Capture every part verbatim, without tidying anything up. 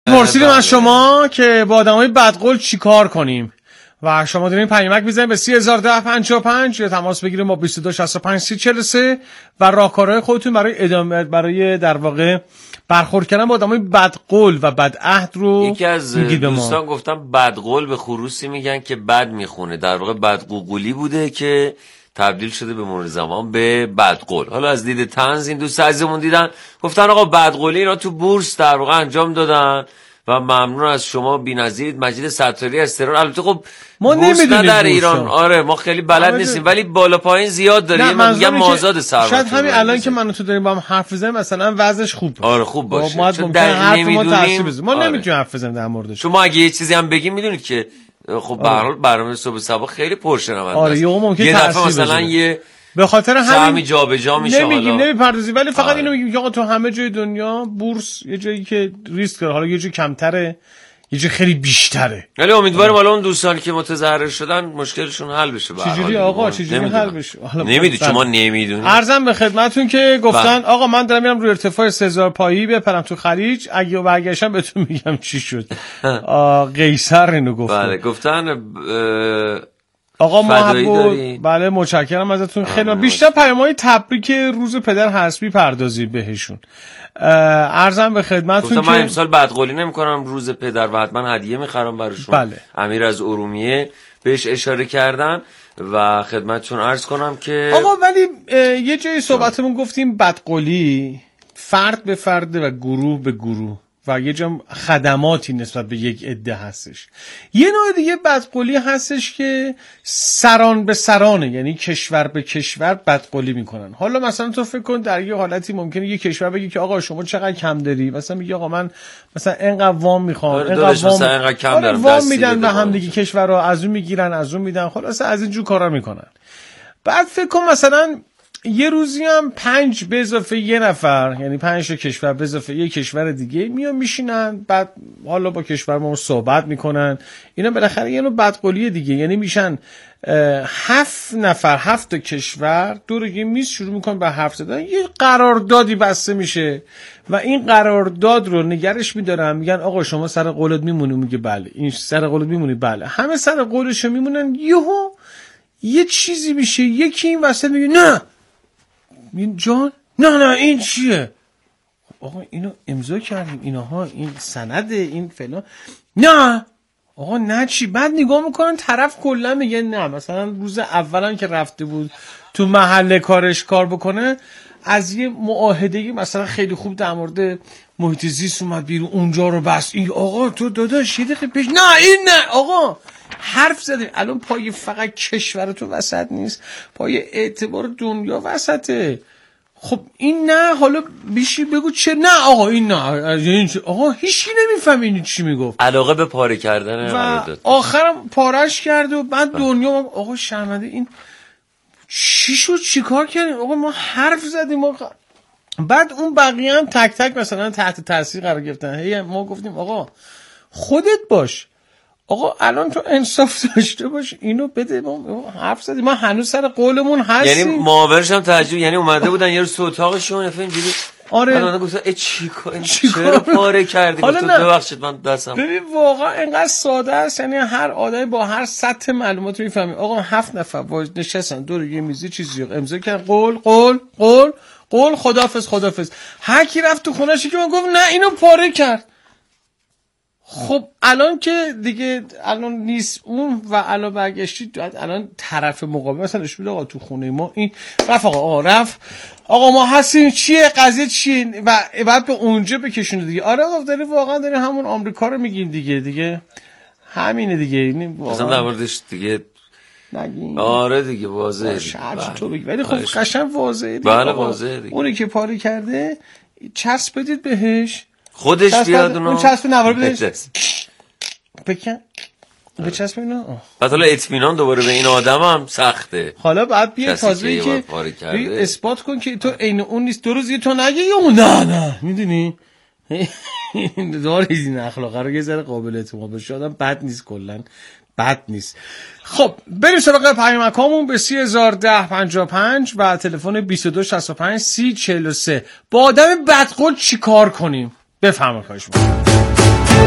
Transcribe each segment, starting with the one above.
پرسیدیم از شما که با آدمای بدقول چیکار کنیم و شما دارین پیامک میزنید به سی هزار و ده پنجاه و پنج یا تماس بگیرید با بیست و دو شصت و پنج سی چهل و سه و راهکارهای خودتون برای ادامه برای در واقع برخورد کردن با آدمای بدقول و بدعهد رو. یکی از دوستان گفتم بدقول به خروسی میگن که بد میخونه، در واقع بدقوقولی بوده که تبدیل شده به مرور زمان به بدقول. حالا از دید طنز این دوست عزیزمون دیدن گفتن آقا بدقولی اینا تو بورس در واقع انجام دادن و ممنون از شما بی‌نظیر مجید ستاری از تهران. البته خب ما نمیدونیم در ایران، آره ما خیلی بلد نیستیم ولی بالا پایین زیاد داریم. من میگم مازاد ثروت. شاید همین الان که من تو داریم با هم حرف بزنیم مثلا وضعش خوب باشه. آره خوب باشه. ما نمیدونیم، ما آره. نمیتونیم حرف بزنیم در موردش. شما اگه یه چیزی هم بگید میدونید که خب به هر حال برنامه صبح صبح خیلی پرشنونده آره یه ممکنه یه دفعه مثلا یه به خاطر همین جابجا میشه. نمیگیم نمیپردازیم ولی فقط آره. اینو میگیم که آقا تو همه جای دنیا بورس یه جایی که ریسک داره، حالا یه جای کمتره یه جای خیلی بیشتره، ولی امیدواریم حالا اون دوستانی که متضرر شدن مشکلشون حل بشه. چجوری آقا چجوری حل بشه؟ نمیدونی شما نمیدونید. عرضم به خدمتتون که گفتن آقا من دارم میرم روی ارتفاع سه هزار پایی بپرم تو خلیج، اگه برگشتم بهتون میگم چی شد. قیصر اینو گفت. بله گفتن آقا محبوب بله متشکرم ازتون خیلی. بیشتر پیام‌های تبریک روز پدر حسبی پردازید بهشون. عرضم به خدمتتون که من امسال بدقولی نمی‌کنم روز پدر و حتما هدیه می‌خرم براشون. بله. امیر از ارومیه بهش اشاره کردن و خدمتتون عرض کنم که آقا ولی یه جای صحبتمون گفتیم بدقولی فرد به فرد و گروه به گروه و یه جام خدماتی نسبت به یک عده هستش. یه نوع دیگه بدقولی هستش که سران به سرانه، یعنی کشور به کشور بدقولی میکنن. حالا مثلا تو فکر کن در یه حالتی ممکنه یه کشور بگی که آقا شما چقدر کم داری، مثلا میگه آقا من مثلا اینقدر وام میخوام، اینقدر وام اینقدر کم دارم، وام میدن به هم دیگه کشورها، از اون میگیرن از اون میدن، خلاص از این جور کارا میکنن. بعد فکر کن مثلا یه روزی هم پنج به اضافه یه نفر، یعنی پنج تا کشور به اضافه یه کشور دیگه میان میشینن، بعد حالا با کشور ما صحبت میکنن. اینا بالاخره یه نوع بدقولی دیگه، یعنی میشن هفت نفر هفت تا کشور دور یه میز شروع میکنن به حرف زدن، یه قراردادی بسته میشه و این قرارداد رو نگرش میدارن، میگن آقا شما سر قولت میمونی، میگه بله. این سر قولت میمونی، بله. همه سر قولش میمونن. یهو یه چیزی میشه، یکی این وسط میگه نه این جان نه نه این چیه؟ آقا اینو امضا کردیم اینها، این سنده، این فلان. نه آقا نه چی؟ بعد نگاه میکنن طرف کلا میگه نه. مثلا روز اولا که رفته بود تو محل کارش کار بکنه از یه معاهده مثلا خیلی خوب در مورد محیط زیست اومد بیرون، اونجا رو بس. این آقا تو داداش یه دقیقه پیش نه این نه آقا حرف زدیم. الان پای فقط کشور تو وسط نیست، پای اعتبار دنیا وسطه. خب این نه حالا بیشی بگو چه نه آقا این نه این آقا هیچی نمیفهم این چی میگفت. علاقه به پاره کردن و آخرم پارش کرد و بعد دنیا آقا شرمنده این چی شد چی کار کردیم آقا ما حرف زدیم آقا. بعد اون بقیه هم تک تک مثلا تحت تاثیر قرار گرفتن. هی ما گفتیم آقا خودت باش، آقا الان تو انصاف داشته باش اینو بده. ما حرف زدیم، ما هنوز سر قولمون هستیم. یعنی معاونش هم تعجب، یعنی اومده بودن یه روز تو اتاقشون افه اینجوری آره من گفتم ای چی کار چرا پاره کردی؟ گفتم ببخشید من دستم. ببین واقعا اینقدر ساده است، یعنی هر آدمی با هر سطح معلومات رو میفهمه. آقا هفت نفر نشستن دور یه میزی چیزی امضا کردن، قول قول قول قول خدافظ خدافظ. هر کی رفت تو خونه‌ش که من گفت نه اینو پاره کرد. خب الان که دیگه الان نیست اون و الان برگشتید الان طرف مقابل مثلا نشون آقا تو خونه ما این رفت آقا آقا رفت آقا ما هستیم چیه قضیه چیه و بعد به اونجا بکشونه دیگه. آره آقا داری واقعا داری همون آمریکا رو میگیم دیگه دیگه همینه دیگه. این مثلا در موردش دیگه نگین. آره دیگه واضحه دیگه تو بگی ولی خب قشنگ واضحه دیگه. بله واضحه دیگه. اونی که پاره کرده چسب بدید بهش، خودش بیاد اون چسب نوار بده بکن به چسب اینا. بعد حالا اطمینان دوباره به این آدم هم سخته. حالا بعد بیا تازه که بیا اثبات کن که تو عین اون نیست. دو روز یه تو نگه یا اون نه نه میدونی داره این اخلاقه رو یه ذره قابل اعتماد باشه آدم بد نیست، کلا بد نیست. خب بریم سراغ پیامکامون به سی هزار و ده پنجاه و پنج و تلفن بیست و دو شصت و پنج سی چهل و سه. با آدم بدقول چی کار کنیم؟ بفرمایید خواهش می‌کنم.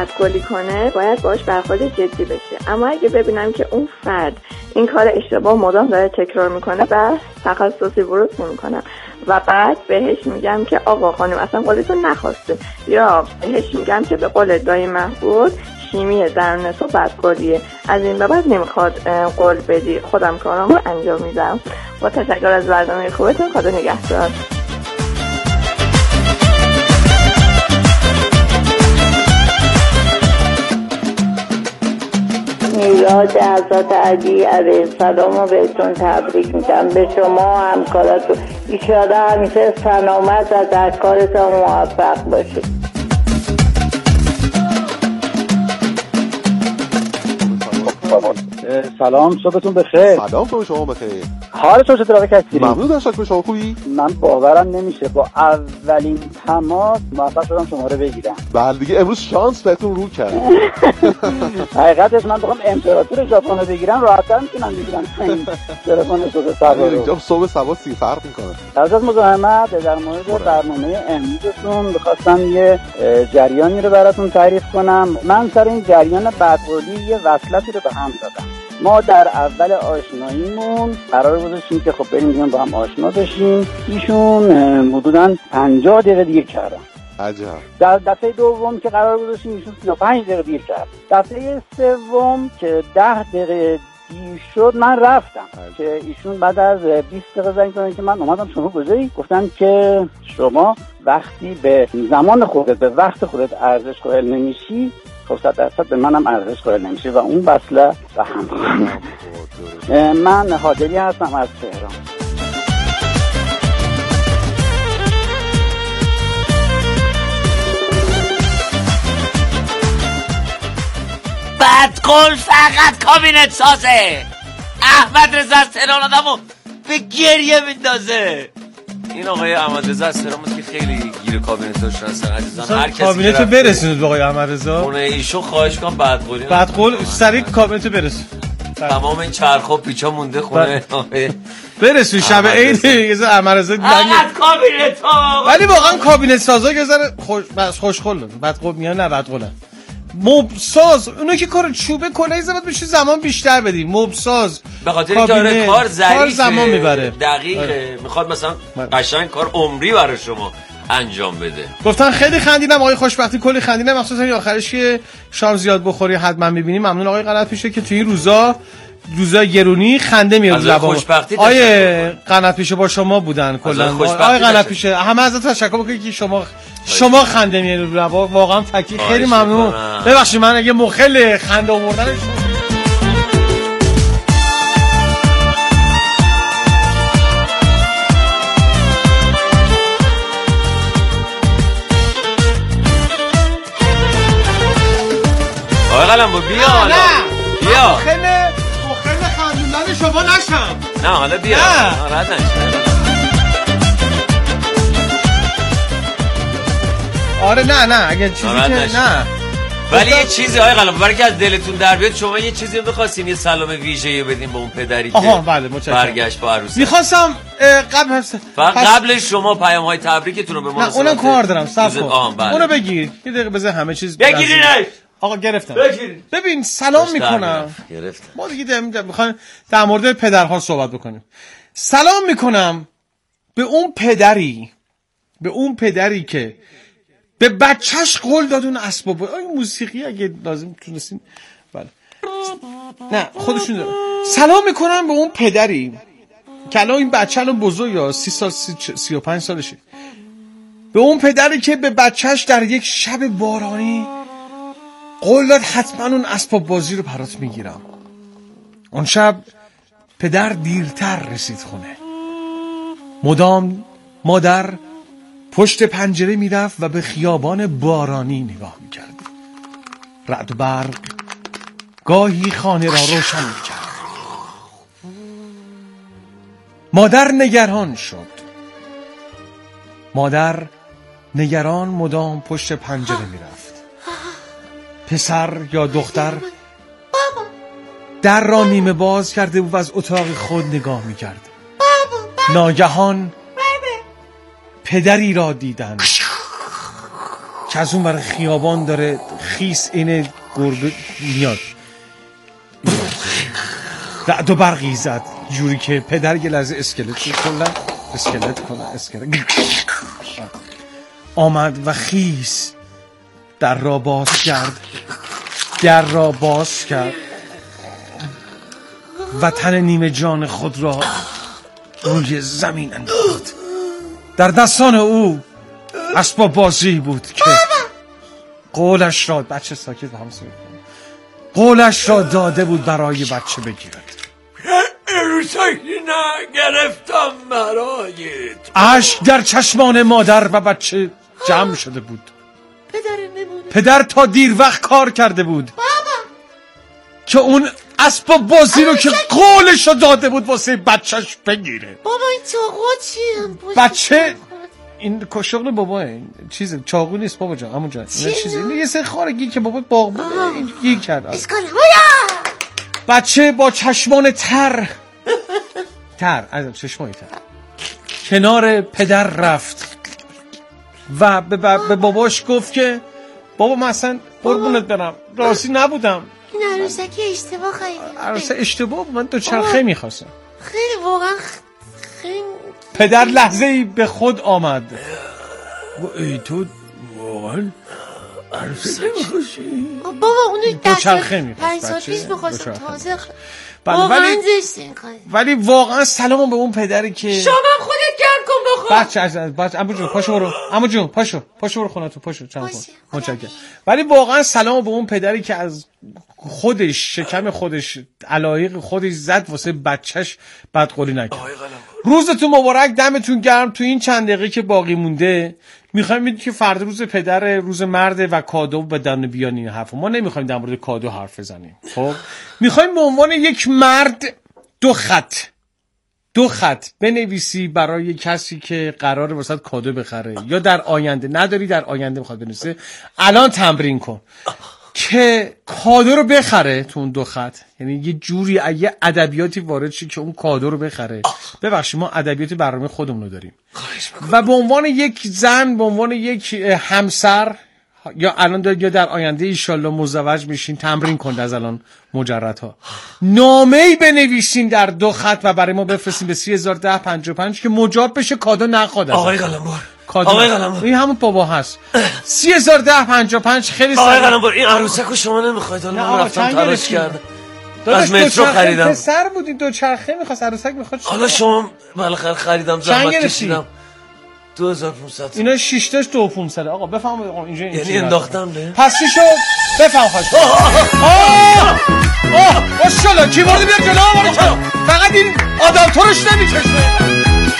بدقولی کنه باید باش برخورد جدی بشه. اما اگه ببینم که اون فرد این کار اشتباه مدام داره تکرار میکنه، بس تخصصی ورود نمیکنم و بعد بهش میگم که آقا خانم اصلا قولتو نخواسته، یا بهش میگم که به قول دایی محبود شیمی درون تو بدقولیه، از این به بعد نمیخواد قول بدی، خودم کارم رو انجام میدم. با تشکر از برنامه خوبتون، خدا نگهدار. میلاد حضرت علی علیه السلام رو بهتون تبریک میگم، به شما همکاراتون ایشالا همیشه سلامت و در کارتون موفق باشید. سلام، صبحتون بخیر. سلام، صبح شما بخیر. حالتون چطور آقای کثیری؟ ممنون، تشکر. شما خوبی؟ من باورم نمیشه با اولین تماس موفق شدم شما رو بگیرم. بله دیگه، امروز شانس بهتون رو کرد. حقیقتش من بخوام امپراتور ژاپن رو بگیرم راحت‌تر میتونم بگیرم. تلفن صبح سوار رو. اینجا صبح سوار سی فرق میکنه. از مزاحمت در مورد برنامه امروزتون می‌خواستم یه جریانی رو براتون تعریف کنم. من سر این جریان بدقولی یه وصلتی رو به هم زدم. ما در اول آشناییمون قرار گذاشتیم که خب بریم بیان با هم آشنا بشیم. ایشون حدوداً پنجاه دقیقه دیر کردن. عجب. در دفعه دوم که قرار گذاشتیم ایشون سی و پنج دقیقه دیر کرد. دفعه سوم که ده دقیقه دیر شد من رفتم. عجب. که ایشون بعد از بیست دقیقه زنگ زدن که من اومدم شما کجایی؟ گفتن که شما وقتی به زمان خودت به وقت خودت ارزش قائل نمیشی، خب صد درصد به منم ارزش قائل نمیشه و اون وصله و هم. من حاضری هستم از تهران. بدقول فقط کابینت سازه. احمد رضا از تهران آدمو به گریه میندازه. این آقای احمد رضا از تهران که خیلی گیر کابینت داشتن هستن عزیزان. هر کسی کابینت رو برسونید به آقای احمد رضا. اون ایشون خواهش کنم بدقولی بدقول سریع کابینت برسون. تمام این چرخ و پیچا مونده خونه برسون شب عید یه احمد رضا فقط کابینت ها. ولی واقعا کابینت سازا که ذره خوش بس خوشخل بدقول میان، نه بدقولن. مبساز اونا که کار چوبه کلای زبط بشه زمان بیشتر بدیم. مبساز به خاطر اینکه داره کار ظریفه، زمان میبره، دقیقه، میخواد مثلا قشنگ کار عمری برای شما انجام بده. گفتن خیلی خندیدم آقای خوشبختی، کلی خندیدم، مخصوصا آخرش که شام زیاد بخوری حتما میبینی. ممنون آقای قنات پیشه که توی این روزا روزا گرونی خنده میاد لبام. آیه قنات پیشه با شما بودن کلا. آقای قنات پیشه همه ازت تشکر میکنم که شما شما خنده میاد رو لبا، واقعا فکی. خیلی ممنون. ببخشید من اگه مخل خنده آوردن شما. آقای قلمبو بیا حالا. بیا. مخل مخل خندوندن شما نشم. نه حالا بیا. ناراحت نشید. آره نه نه اگه چیزی که نه، ولی یه چیزی آقای قلمبو برای که از دلتون در بیاد، شما یه چیزی بخواستین یه سلام ویژه‌ای بدین به اون پدری که آها بله متشکرم برگشت با عروسی. می‌خواستم قبل فقط قبل شما پیام‌های تبریکتون رو به ما نه اونم کار دارم صبر کن. بله. اونو بگیر یه دقیقه بذار همه چیز بگیرینش. آقا گرفتم. بگیرین. ببین سلام میکنم. گرفتم. ما دیگه میخوایم در مورد پدرها صحبت بکنیم. سلام میکنم به اون پدری به اون پدری که به بچهش قول داد اون اسباب این موسیقی اگه لازم تونستین. بله نه خودشون دارن. سلام میکنم به اون پدری که الان این بچه الان بزرگه، سی سال سی, سی و پنج سالشه. به اون پدری که به بچهش در یک شب بارانی قول داد حتما اون اسباب بازی رو برات میگیرم. اون شب پدر دیرتر رسید خونه. مدام مادر پشت پنجره میرفت و به خیابان بارانی نگاه میکرد. رعد و برق گاهی خانه را روشن میکرد. مادر نگران شد. مادر نگران مدام پشت پنجره میرفت. پسر یا دختر در را نیمه باز کرده بود و از اتاق خود نگاه میکرد. ناگهان پدری را دیدند که از اون ور خیابان داره خیس این گربه میاد، رعد و برقی زد جوری که پدر یه لحظه اسکلت کلا اسکلت کنه اسکلت آمد و خیس در را باز کرد، در را باز کرد و تن نیمه جان خود را روی زمین انداخت. در دستان او اسباب بازی بود که قولش را بچه ساکت به هم سوی قولش را داده بود برای بچه بگیرد. عروسکی نگرفتم برایت. اشک در چشمان مادر و بچه جمع شده بود. پدر تا دیر وقت کار کرده بود بابا که اون اسباب بازی رو که قولش رو داده بود واسه بچهش بگیره. بابا این چاقو چیه؟ بچه این شغل بابا چیزه، چاقو نیست بابا جان، همون جان این چیزه، این یه سه خارگی که بابا باغ بود این گیر کرد. بچه با چشمان تر تر از چشمای تر کنار پدر رفت و به, به باباش گفت که بابا من اصلا قربونت برم راستی نبودم، این عروسکی اشتباه خیلی عروسه اشتباه من دو چرخه میخواستم. خیلی واقعا خیلی. پدر لحظه ای به خود آمد. ای تو واقعا عروسه میخواستی؟ بابا اونو دو چرخه میخواست، پنج سال پیش میخواستم تازه واقعا ولی واقعا سلام به اون پدری که شما خودت گرم کن بخور. بچه از بچه عمو جون پاشو برو، عمو جون پاشو پاشو برو خونتون پاشو چند کن متشکرم. ولی واقعا سلام به اون پدری که از خودش شکم خودش علایق خودش زد واسه بچهش بدقولی نکرد. روزتون مبارک، دمتون گرم. تو این چند دقیقه که باقی مونده میخوایم میدونید که فردا روز پدر، روز مرد و کادو بدن بیان این حرف. ما نمیخوایم در مورد کادو حرف بزنیم. خب میخوایم به عنوان یک مرد دو خط دو خط بنویسی برای کسی که قراره واسه کادو بخره یا در آینده نداری در آینده میخواد بنویسه. الان تمرین کن که کادو رو بخره تو اون دو خط، یعنی یه جوری یه ادبیاتی وارد شی که اون کادو رو بخره. ببخشید ما ادبیات برنامه خودمون رو داریم و به عنوان یک زن، به عنوان یک همسر یا الان در یا در آینده ان شاءالله مزدوج میشین، تمرین کن از الان مجردها نامه‌ای بنویسین در دو خط و برای ما بفرستین به سی هزار ده پنجاه و پنج که مجاب بشه کادو نخواد. آقای قلمبر آقای قلمبر این همون بابا هست. سی هزار ده پنجاه و پنج خیلی آقای قلمبر این عروسکو شما نمیخواید؟ من رفتم تلاش کردم از مترو خریدم. پسر بودی دو چرخه میخواست عروسک میخواد. حالا شما بالاخره خریدم زحمت کشیدم دو هزار و پانصد. اینا شش تاش دو هزار و پانصد. آقا بفهم آقا اینجا یعنی انداختم نه پس چی شد بفهم خواهش. آه آه ماشاءالله کیبورد بیار جلو آورد. فقط این آدم تورش نمیکشه.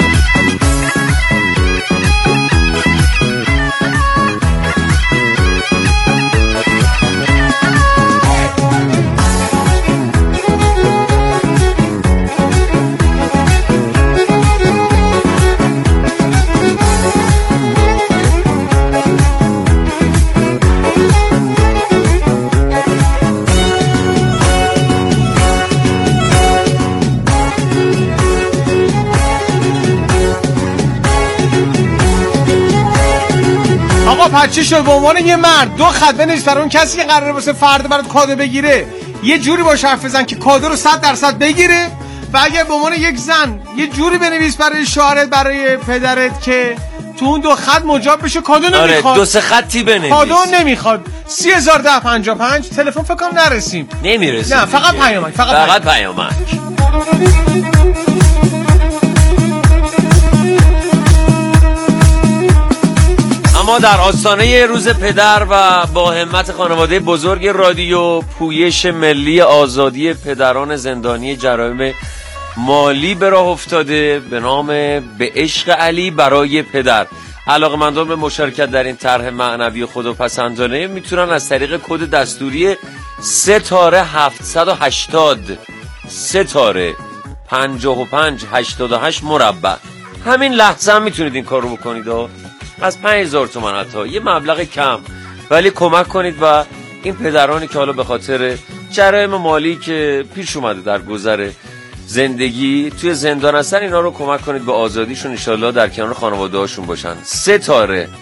پچه شد به عنوان یه مرد دو خط بنویس برای اون کسی که قراره واسه فردا برات کادو بگیره، یه جوری باش حرف بزن که کادو رو صد درصد بگیره. و اگه به عنوان یک زن یه جوری بنویس برای شوهرت، برای پدرت که تو اون دو خط مجاب بشه کادو نمیخواد. آره دو سه خطی بنویس کادو نمیخواد. سی هزار ده پنجاه و پنج تلفن فکر کنم نرسیم. نمیرسیم. نه فقط پیامک. فقط فقط پیامک. اما در آستانه روز پدر و با همت خانواده بزرگ رادیو پویش ملی آزادی پدران زندانی جرایم مالی به راه افتاده به نام به عشق علی برای پدر. علاقه‌مندان به مشارکت در این طرح معنوی خودپسندانه میتونن از طریق کد دستوری ستاره هفتصد و هشتاد ستاره پنجاه و پنج هشتاد و هشت مربع همین لحظه هم میتونید این کار رو بکنید. از پنج هزار تومان حتی یه مبلغ کم، ولی کمک کنید و این پدرانی که حالا به خاطر جرایم مالی که پیش اومده در گذر زندگی توی زندان هستن، اینا رو کمک کنید به آزادیشون، ان شاءالله در کنار خانواده هاشون باشن. ستاره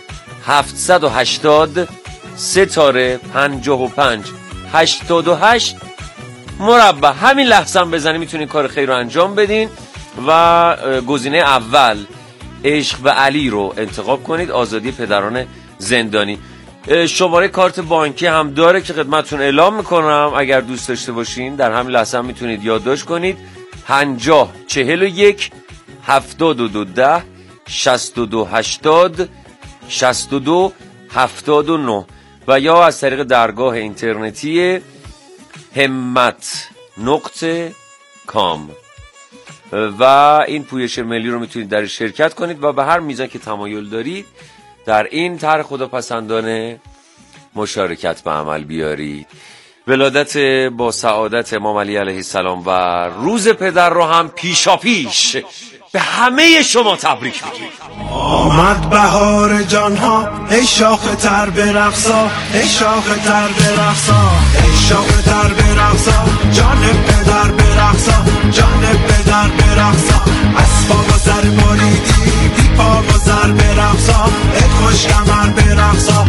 هفتصد و هشتاد سه تاره پنجاه و پنج هشتاد و هشت مربع. همین لحظه هم بزنید میتونید کار خیر رو انجام بدین و گزینه اول عشق به علی رو انتخاب کنید، آزادی پدران زندانی. شماره کارت بانکی هم داره که خدمتتون اعلام میکنم، اگر دوست داشته باشین در همین لحظه هم میتونید یادداشت کنید. پنجاه چهل و یک هفتاد و دو ده شصت و دو هشتاد شصت و دو هفتاد و نه و یا از طریق درگاه اینترنتی همت نقطه کام و این پویش ملی رو میتونید در شرکت کنید و به هر میزان که تمایل دارید در این طرح خداپسندانه مشارکت به عمل بیارید. ولادت با سعادت امام علی علیه السلام و روز پدر رو هم پیشا پیش به همه شما تبریک میگیم. آمد بهار جانها ای شاخ تر برقصا، ای شاخ تر برقصا، ای شاخ تر برقصا، جان پدر برقصا، جان پدر برقصا، از پا و سر باریدی بی پا و سر برقصا، ای خوش کمر برقصا.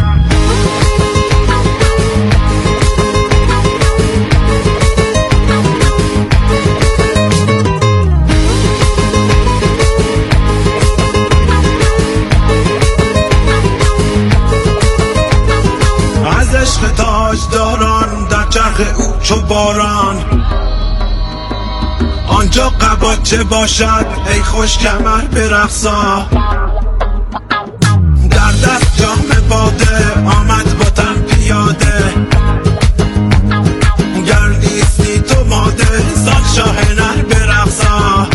عشق تاج داران در چرخ او چو باران، آنجا قباچه باشد ای خوش کمر برقصا، در دست جام باده آمد با تن پیاده، گر نیستی تو ماده زال شاه نر برقصا.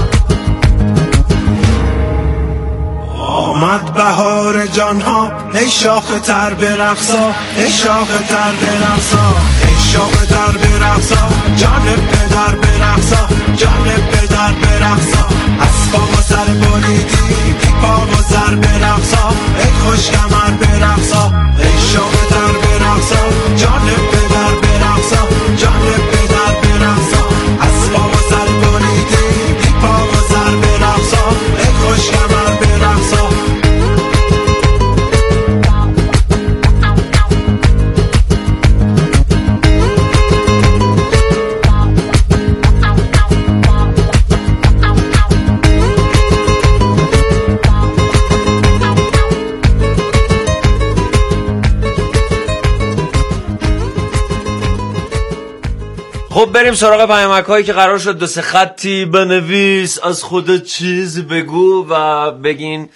آمد بهار جانها ای شاخ تر برقصا، ای شاخ تر برقصا، ای شاخ تر برقصا، جان پدر برقصا، جان پدر برقصا، از پا و سر باریدی بی پا و سر برقصا، ای خوش کمر برقصا، ای شاخ تر برقصا، جان پدر برقصا، جان پدر برقصا، از پا و سر باریدی بی پا و سر برقصا، ای خوش کمر برقصا. خب بریم سراغ پیامک هایی که قرار شد دو سه خطی بنویس، از خودت چیزی بگو و بگین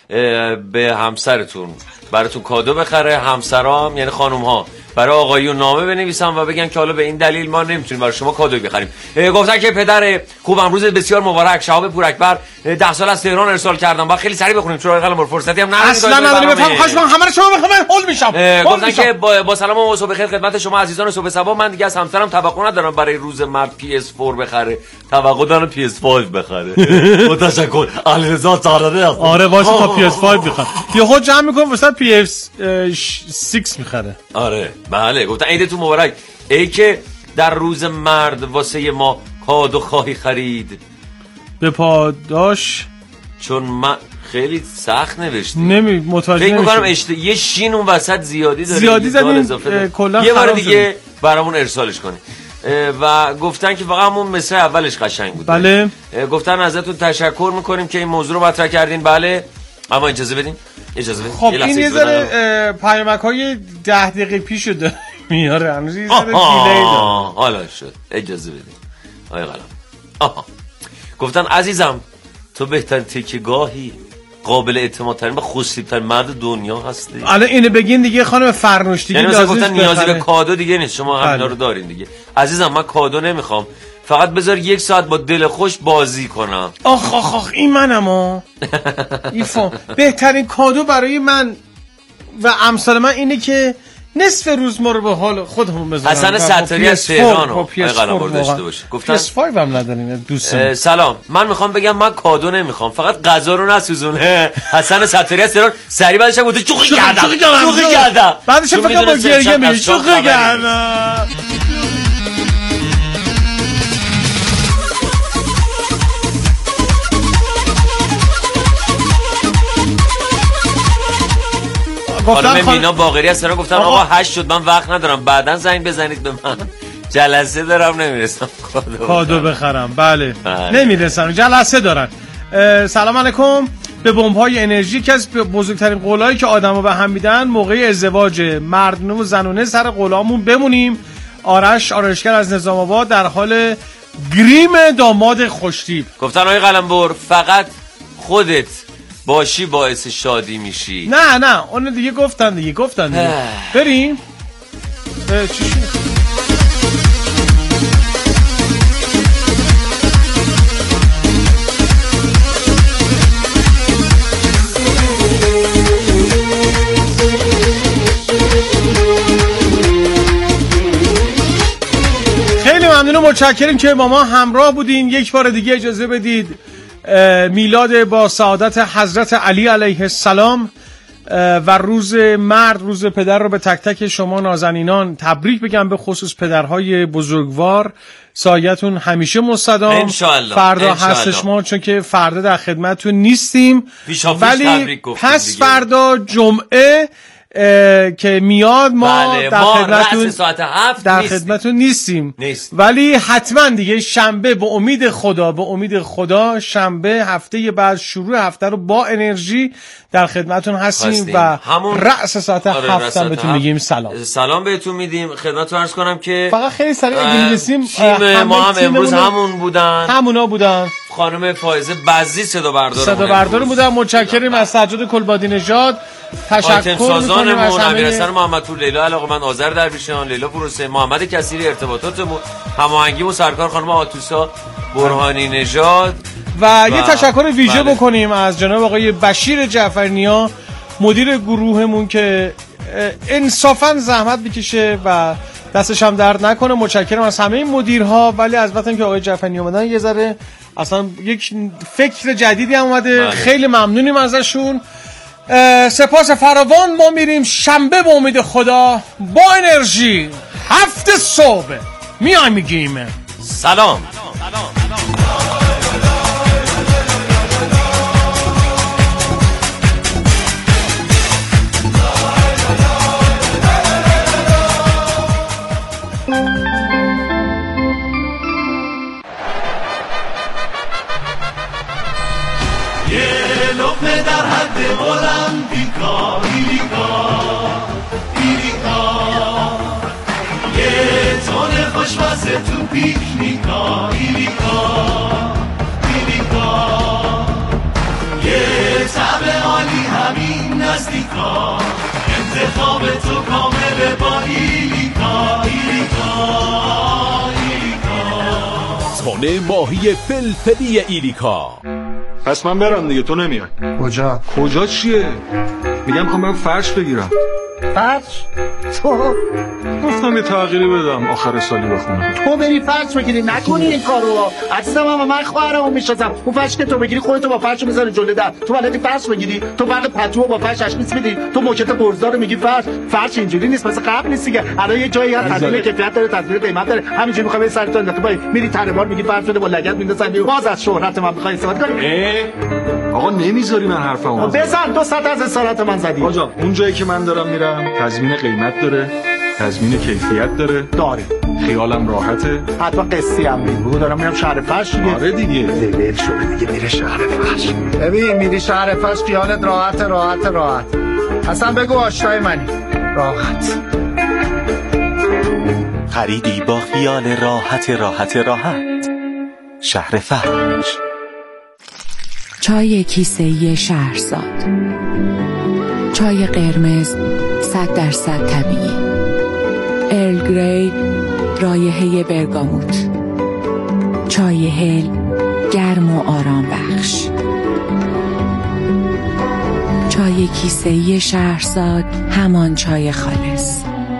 به همسرتون براتون کادو بخره. همسرام یعنی خانوم ها برای آقایون نامه بنویسن و بگن که حالا به این دلیل ما نمیتونیم برای شما کادوی بخریم. گفتن که پدر خوبم روز بسیار مبارک، شهاب پوراکبر ده سال از تهران ارسال کردم. با خیلی سریع بخونیم چون قلم فرصتی هم نداریم. اصلا نداریم بفهم خواهش من همه رو شما بخونم هول میشم. گفتن که با, با سلام و صبح بخیر خدمت شما عزیزان صبح صبا. من دیگه از همسرم توقع ندارم برای روز مرد پی اس فور بخره، توقع دارم پی اس فایو بخره. متشکر علیرضا سارانه. آره باشه تا پی اس فایو بخره. یه خود جمع میکنم واسه پی اس سیکس میخره. آره بله. گفتن عیدتون مبارک. ای که در روز مرد واسه ما کادو خواهی خرید به پاداش، چون من خیلی سخت نوشتم نمی متوجه فکر میکنم اشت... یه شین اون وسط زیادی داره، زیادی زدیم کلا یه بار دیگه برامون ارسالش کنید. و گفتن که واقعا همون مصرع اولش قشنگ بود. بله. گفتن ازتون تشکر میکنیم که این موضوع رو مطرح کردین. بله اما اجازه بدین اجازه بدین. خب این یه ذره پیامک های ده دقیقه پیشو داره میاره، هنوز یه ذره دیلی داره. حالا شد اجازه بدین آقای قلم. آها گفتن عزیزم تو بهترین تکیه‌گاهی، قابل اعتماد ترین و خوش‌تیپ ترین مرد دنیا هستی. الان اینو بگین دیگه خانم فرنوش دیگه یعنی مثلا گفتن نیازی به کادو دیگه نیست، شما همینا رو دارین دیگه. عزیزم من کادو نمیخوام، فقط بذار یک ساعت با دل خوش بازی کنم. آخ آخ آخ این منم ها. ایفون بهترین کادو برای من و امثال من اینه که نصف روز ما رو به حال خودمون بذارن. حسن ستاری از تهران رو قلم رو داشته باشه. گفتن پی اس فایو هم نداریم دوستان. سلام من میخوام بگم من کادو نمیخوام، فقط غذا رو نسوزونه. حسن ستاری از تهران سری بعدش گفت چوخی کردم چوخی کردم بعدش فقط با گریه میگه چوخی کردم. خانم خان... مینا باقری از سران گفتن آقا هشت شد من وقت ندارم بعدن زنگ بزنید به من جلسه دارم نمیرسم کادو کادو بخرم. بله, بله. نمیرسم جلسه دارن. سلام علیکم. به بمب‌های انرژی که از بزرگترین قولایی که آدمو به هم میدن موقع ازدواج مردونه و زنونه سر قولامون بمونیم. آرش آرشگر از نظام آباد در حال گریم داماد خوشتیپ. گفتن آقای قلمبر فقط خودت باشی باعث شادی میشی. نه نه اون دیگه گفتن دیگه گفتن دیگه. بریم چی شد؟ خیلی ممنون و متشکریم که با ما همراه بودین. یک بار دیگه اجازه بدید میلاد با سعادت حضرت علی علیه السلام و روز مرد، روز پدر رو به تک تک شما نازنینان تبریک بگم، به خصوص پدرهای بزرگوار. سایتون همیشه مستدام. انشالله. فردا هستش ما چون که فردا در خدمتتون نیستیم، ولی پس فردا جمعه که میاد ما بله، در ما خدمتتون ساعت هفت در نیستیم. خدمتتون نیستیم نیست. ولی حتما دیگه شنبه به امید خدا به امید خدا شنبه هفته بعد شروع هفته رو با انرژی در خدمتتون هستیم خواستیم. و همون رأس ساعت آره هفت هم بهتون میگیم سلام سلام بهتون میدیم. خدمتتون عرض کنم که فقط خیلی سریع اگه میرسیم تیم ما هم امروز همون بودن همونا بودن خانم فائزه بزی صدا بردار صدا بردار بودن. متشکریم از سجاد کلبادی نژاد. تشکر می‌کنیم از امیرحسن محمدپور، لیلا علاقمند، آذر درویشیان، لیلا پروسه، محمد کثیری ارتباطاتمون، هماهنگیمون سرکار خانم آتوسا برهانی نژاد و, و یه تشکر ویژه بله. بکنیم از جناب آقای بشیر جعفرنیا مدیر گروهمون که انصافا زحمت بکشه و دستش هم درد نکنه. متشکرم از همه این مدیرها، ولی از وقتی که آقای جعفرنیا اومدن یه ذره اصلا یک فکر جدیدی هم اومده بله. خیلی ممنونیم ازشون. سپاس فراوان. ما میریم شنبه به امید خدا با انرژی هفت صبح میایم میگیم سلام. المپیکا ایریکا ایریکا یه تون خوشمزه تو پیکنیکا ایریکا ایریکا یه طعم عالی همین نزدیکا انتخاب تو کامل با ایریکا ایریکا ایریکا تون ماهی فلفلی ایریکا. پس من برم دیگه، تو نمیای. کجا؟ کجا چیه؟ میگم میخوام برم فرش بگیرم. فرش؟ تو؟ گفتم یه تغییری بدم آخر سالی بخونم. تو بری فرش بگیری نکنی این کارو. عزیزم هم من خواهرمو میشناسم. اون فرش که تو بگیری خودتو با فرش میذاری جلوی در. تو بلدی فرش بگیری؟ تو فرق پتو با فرش تشخیص میدی؟ تو موکت برزدار رو میگی فرش. فرش اینجوری نیست، مثل قبل نیست دیگه. الان یه جایی هست تضمین کیفیت داره، تضمین قیمت داره. همینجوری میخوای به سرت انداخته بای میری تربار میگی فرش بده با لگد میندازن. باز از شهرت من میخوای استفاده کنی؟ آقا نمیذاری من حرفمو بزن. دو صد از اسارت من زدی. آقا اون جایی که من دارم میرم تضمین قیمت داره، تضمین کیفیت داره داره، خیالم راحته. حتما قصی هم میگو دارم میرم شهر فرش دیگه. آره دیگه دل شده دیگه میره شهر فرش. ببین میری شهر فرش خیالت راحت راحت راحت. اصلا بگو آشنای منی راحت. خریدی با خیال راحت راحت راحت. شهر فرش. چای کیسه‌ای شهرزاد، چای قرمز صد درصد طبیعی، ارل گری رایحه برگاموت، چای هل گرم و آرام بخش. چای کیسه‌ای شهرزاد، همان چای خالص.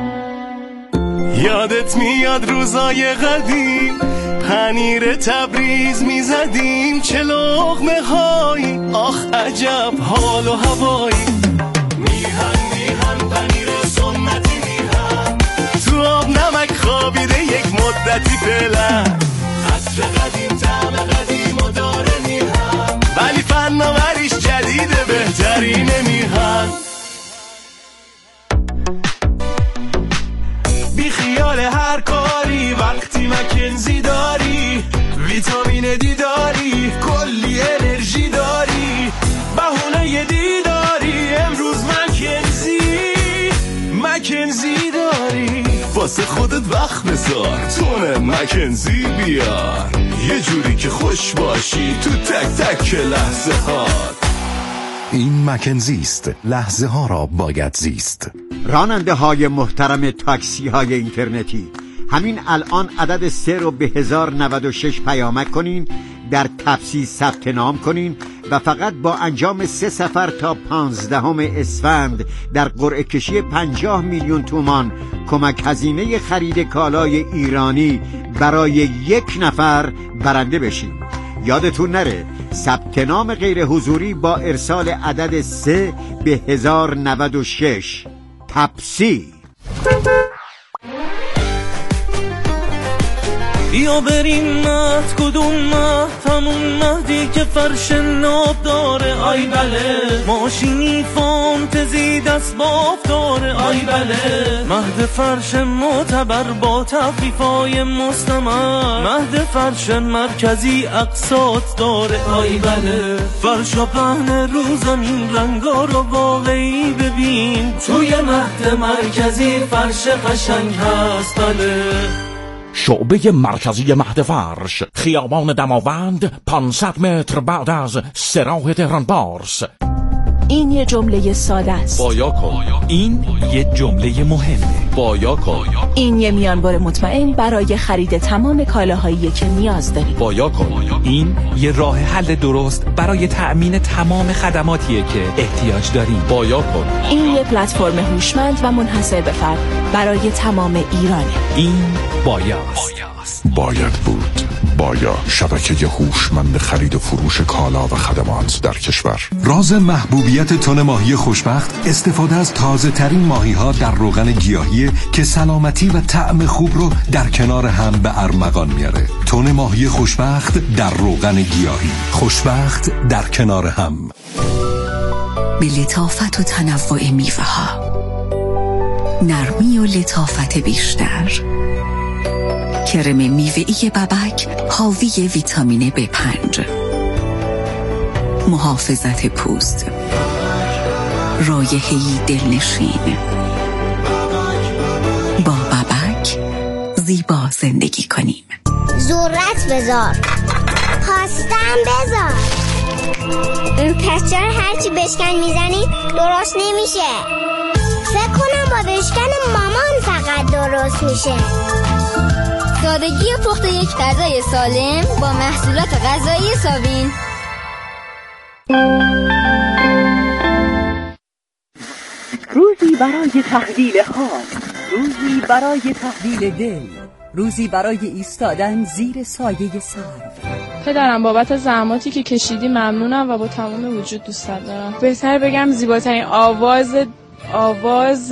یادت میاد روزای قدیم پنیر تبریز میزدیم، چه لقمه هایی آخ عجب حال و هوایی. میهن میهن پنیر سنتی میهن، تو آب نمک خوابیده یک مدتی فعلا. عطر قدیم طعم قدیم و داره میهن، ولی فناوریش جدیده بهترینه میهن. هر کاری وقتی مکنزی داری، ویتامین دی داری، کلی انرژی داری، بهونه دیداری، امروز مکنزی مکنزی داری. واسه خودت وقت بذار، تون مکنزی بیار، یه جوری که خوش باشی تو تک تک لحظه ها. این مکنزی است، لحظه ها را باید زیست. راننده های محترم تاکسی های اینترنتی، همین الان عدد سه رو به هزار نود و شش پیامک کنین، در تپسی ثبت نام کنین و فقط با انجام سه سفر تا پانزدهم اسفند در قرعه کشی پنجاه میلیون تومان کمک هزینه خرید کالای ایرانی برای یک نفر برنده بشین. یادتون نره ثبت نام غیر حضوری با ارسال عدد سه به هزار نود و شش. تپسی. بیا بریم مهد، کدوم مهد؟ همون مهدی که فرش ناب داره، آی بله. ماشینی فانتزی دست باف داره، آی بله. مهد فرش معتبر با تخفیفای مستمر، مهد فرش مرکزی اقساط داره، آی بله. فرش و پهن رو زمین، رنگا رو واقعی ببین، توی مهد مرکزی فرش قشنگ هست، بله. شعبه مرکزی مهد فرش، خیابان دماوند، پانصد متر بعد از سراح تهران پارس. این یه جمله ساده است. بایا کن. این یه جمله مهمه. بایا کن. این یه میانبر مطمئن برای خرید تمام کالاهایی که نیاز داری. بایا کن. این یه راه حل درست برای تأمین تمام خدماتیه که احتیاج داریم. بایا کن. این یه پلتفرم هوشمند و منحصر به فرد برای تمام ایرانه. این بایاست. باید بود. بایا، شبکه هوشمند خرید و فروش کالا و خدمات در کشور. راز محبوبیت تن ماهی خوشبخت استفاده از تازه ترین ماهی ها در روغن گیاهی که سلامتی و طعم خوب رو در کنار هم به ارمغان میاره. تن ماهی خوشبخت در روغن گیاهی، خوشبخت در کنار هم. به لطافت و تنوع میوه ها، نرمی و لطافت بیشتر. کرم میوه‌ای ببک حاوی ویتامین بی پنج، محافظت پوست، رایحه‌ای دلنشین. با ببک زیبا زندگی کنیم. ذرت بذار، پاستم بذار. پس چرا هرچی بشکن میزنی درست نمیشه؟ فکر کنم با بشکن مامان فقط درست میشه. سادگی پخت یک غذای سالم با محصولات غذایی سابین. روزی برای تحویل خواب، روزی برای تحویل دل، روزی برای ایستادن زیر سایه سرو. پدرم بابت زحماتی که کشیدی ممنونم و با تمام وجود دوستت دارم. بهتر بگم زیباترین آواز آواز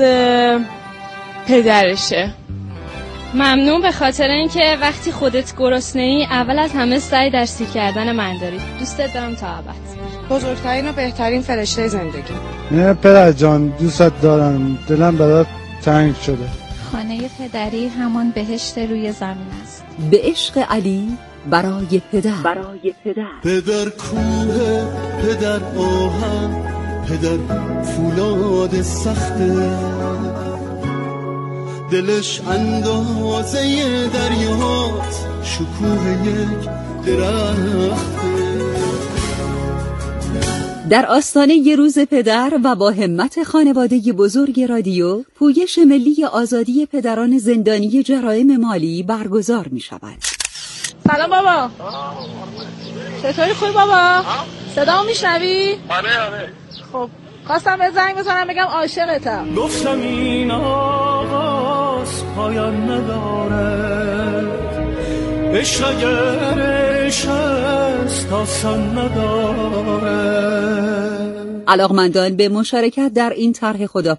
پدرشه. ممنون به خاطر اینکه وقتی خودت گرسنه‌ای اول از همه سعی در سیر کردن من داری. دوستت دارم تا ابد. بزرگترین و بهترین فرشته زندگی. نه پدر جان، دوستت دارم، دلم برات تنگ شده. خانه پدری همان بهشت روی زمین است. به عشق علی برای پدر، برای پدر. پدر کوه، پدر آهن، پدر فولاد سخته، دلش اندازه دریاست، شکوه یک درخته. در آستانه ی روز پدر و با همت خانواده بزرگ رادیو، پویش ملی آزادی پدران زندانی جرایم مالی برگزار می شود. سلام بابا. چطوری خوبی بابا؟ صدامو میشنوی؟ آره آره. خب خواستم به زنگ بزنم بگم عاشقتم. گفتم این آغاز پایان نداره، عشق اگر عشق است آسان نداره. علاقمندان به مشارکت در این طرح خدا